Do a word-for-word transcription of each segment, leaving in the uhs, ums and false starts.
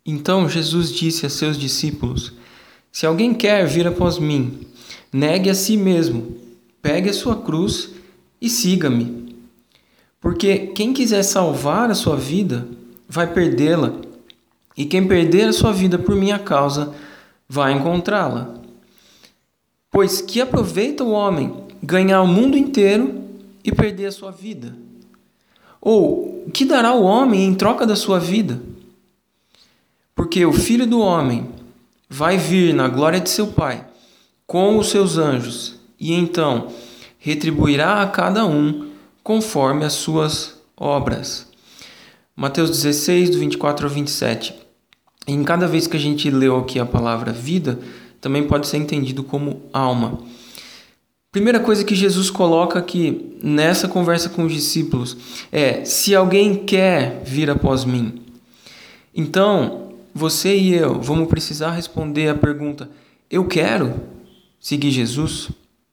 Então Jesus disse a seus discípulos: Se alguém quer vir após mim, negue a si mesmo, pegue a sua cruz e siga-me. Porque quem quiser salvar a sua vida, vai perdê-la, e quem perder a sua vida por minha causa, vai encontrá-la. Pois que aproveita o homem ganhar o mundo inteiro e perder a sua vida? Ou o que dará o homem em troca da sua vida? Porque o Filho do Homem vai vir na glória de seu Pai com os seus anjos, e então retribuirá a cada um conforme as suas obras. Mateus dezesseis, do vinte e quatro ao vinte e sete. Em cada vez que a gente leu aqui a palavra vida, também pode ser entendido como alma. Primeira coisa que Jesus coloca aqui nessa conversa com os discípulos é: se alguém quer vir após mim. Então, você e eu vamos precisar responder a pergunta: eu quero seguir Jesus?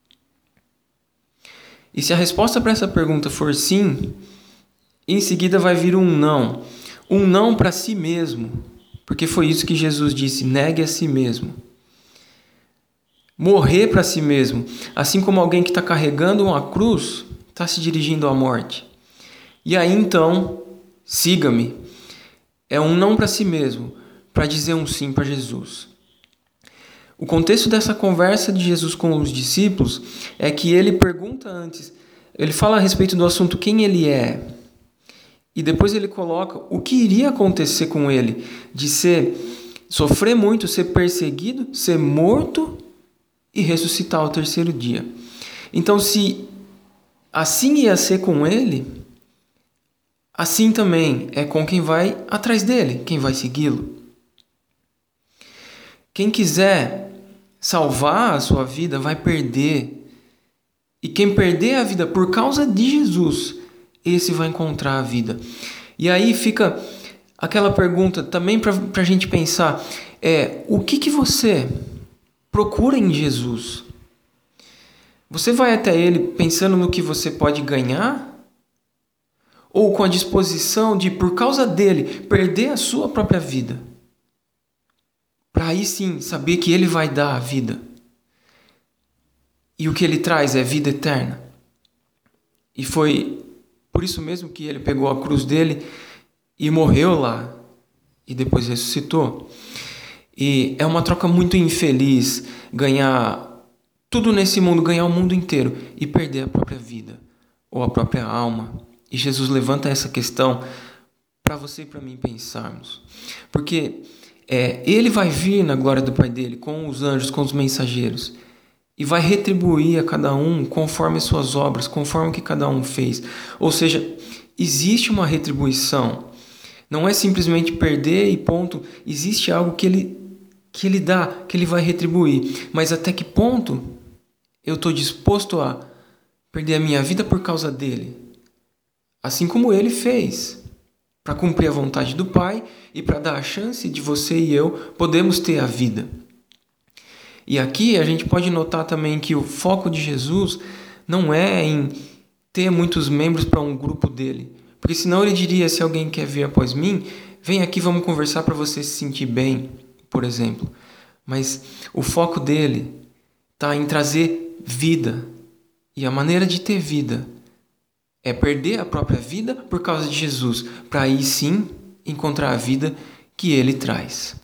E se a resposta para essa pergunta for sim, em seguida vai vir um não. Um não para si mesmo, porque foi isso que Jesus disse: negue a si mesmo. Morrer para si mesmo, assim como alguém que está carregando uma cruz está se dirigindo à morte. E aí então, siga-me. É um não para si mesmo, para dizer um sim para Jesus. O contexto dessa conversa de Jesus com os discípulos é que ele pergunta antes, ele fala a respeito do assunto quem ele é, e depois ele coloca o que iria acontecer com ele, de ser, sofrer muito, ser perseguido, ser morto e ressuscitar ao terceiro dia. Então, se assim ia ser com ele, assim também é com quem vai atrás dele, quem vai segui-lo. Quem quiser salvar a sua vida vai perder. E quem perder a vida por causa de Jesus, esse vai encontrar a vida. E aí fica aquela pergunta também para a gente pensar, é, o que, que você procura em Jesus? Você vai até ele pensando no que você pode ganhar? Ou com a disposição de, por causa dele, perder a sua própria vida? Para aí sim saber que ele vai dar a vida. E o que ele traz é vida eterna. E foi por isso mesmo que ele pegou a cruz dele e morreu lá. E depois ressuscitou. E é uma troca muito infeliz ganhar tudo nesse mundo, ganhar o mundo inteiro e perder a própria vida ou a própria alma. E Jesus levanta essa questão para você e para mim pensarmos. Porque É, ele vai vir na glória do Pai dele, com os anjos, com os mensageiros, e vai retribuir a cada um conforme as suas obras, conforme o que cada um fez. Ou seja, existe uma retribuição. Não é simplesmente perder e ponto. Existe algo que ele, que ele dá, que ele vai retribuir. Mas até que ponto eu estou disposto a perder a minha vida por causa dele? Assim como ele fez, para cumprir a vontade do Pai e para dar a chance de você e eu podermos ter a vida. E aqui a gente pode notar também que o foco de Jesus não é em ter muitos membros para um grupo dele. Porque senão ele diria, se alguém quer vir após mim, vem aqui, vamos conversar para você se sentir bem, por exemplo. Mas o foco dele está em trazer vida. E a maneira de ter vida é perder a própria vida por causa de Jesus, para aí sim encontrar a vida que ele traz.